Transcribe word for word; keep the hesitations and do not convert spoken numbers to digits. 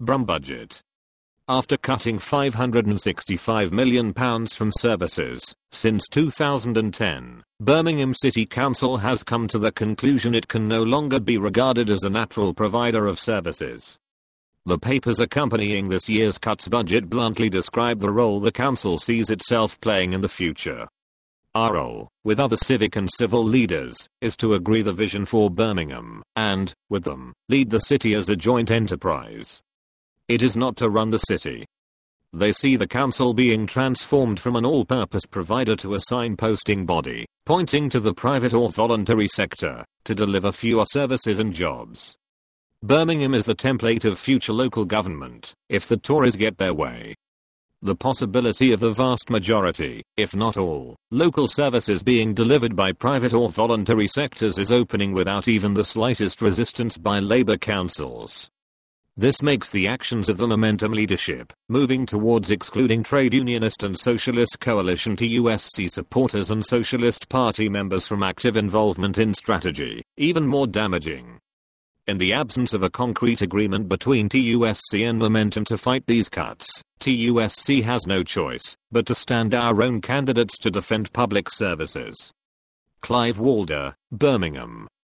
Brum budget. After cutting five hundred sixty-five million pounds from services since two thousand ten, Birmingham City Council has come to the conclusion it can no longer be regarded as a natural provider of services. The papers accompanying this year's cuts budget bluntly describe the role the council sees itself playing in the future. Our role, with other civic and civil leaders, is to agree the vision for Birmingham, and, with them, lead the city as a joint enterprise. It is not to run the city. They see the council being transformed from an all-purpose provider to a signposting body, pointing to the private or voluntary sector, to deliver fewer services and jobs. Birmingham is the template of future local government, if the Tories get their way. The possibility of the vast majority, if not all, local services being delivered by private or voluntary sectors is opening without even the slightest resistance by Labour councils. This makes the actions of the Momentum leadership, moving towards excluding trade unionist and socialist coalition T U S C supporters and Socialist Party members from active involvement in strategy, even more damaging. In the absence of a concrete agreement between T U S C and Momentum to fight these cuts, T U S C has no choice but to stand our own candidates to defend public services. Clive Walder, Birmingham.